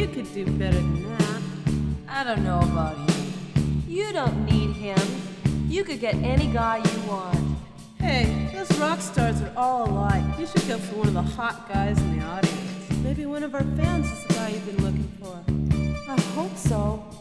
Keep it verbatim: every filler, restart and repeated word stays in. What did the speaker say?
you could do better than that. I don't know about him. You don't need him. You could get any guy you want. Hey, those rock stars are all alike. You should go for one of the hot guys in the audience. Maybe one of our fans is the guy you've been looking for. I hope so.